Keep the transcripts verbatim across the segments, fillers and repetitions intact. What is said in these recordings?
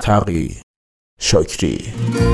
تقی شکری.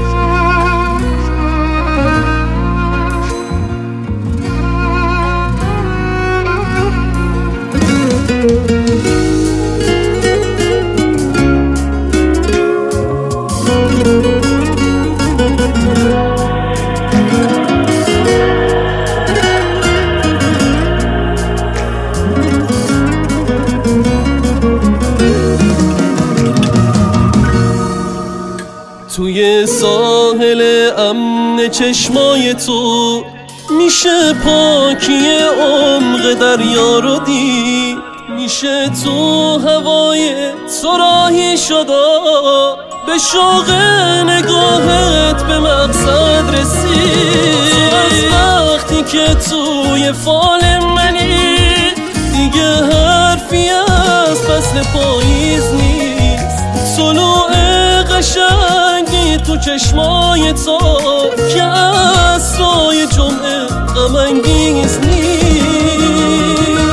توی ساحل امن چشمای تو میشه پاکی عمق دریا رو دید، میشه تو هوای تو راهی شدا، به شوق نگاهت به مقصد رسید. از وقتی که توی فال منی دیگه حرفی از فصل پاییز نیست. طلوع قشنگی تو چشمای تو که از سایه جمعه غم انگیز نیست.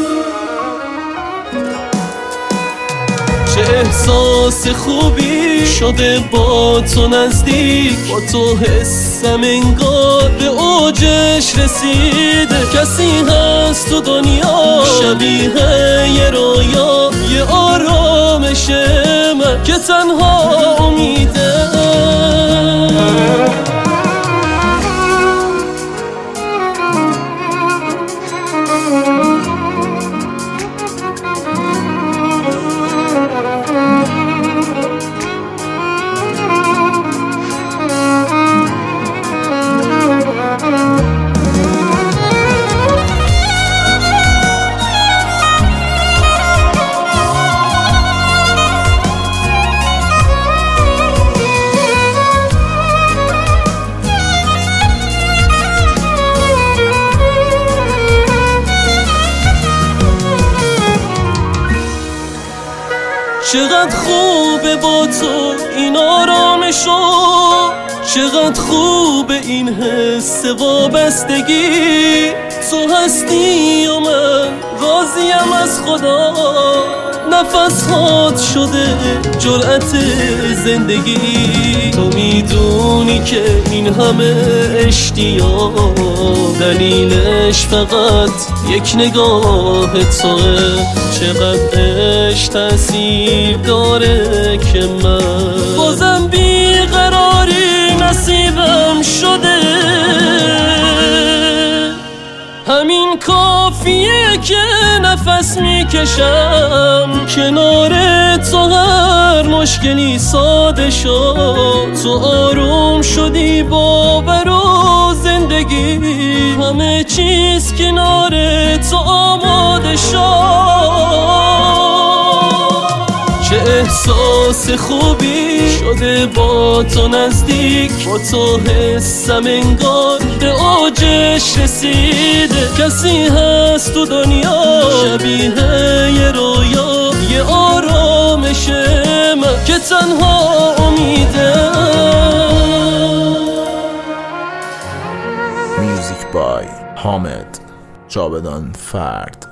چه احساس خوبی شده با تو نزدیک، با تو حسم انگار به اوجش رسیده. کسی هست تو دنیا شبیه یه رویا، یه آرامش من که تنها امیده. چقدر خوبه با تو این آرامشو، چقدر خوبه این حس وابستگی. تو هستی و من راضیم از خدا، نفس هات شده جرأت زندگی. تو میدونی که این همه اشتیاق دلیلش فقط یک نگاه توه. چقدر عشق تأثیر داره که من بازم بیقراری نصیبم شده. همین کافیه که نفس میکشم کنار تو، هر مشکلی ساده شد. تو آروم شدی باور و زندگی، همه چیز کنار تو آماده شد. چه احساس خوبی شده با تو نزدیک، با تو حسم انگار به اوجش رسیده. کسی هست تو دنیا شبیه یه رویا، یه آرامش من که تنها امیده. میوزیک بای حامد جاودان فرد.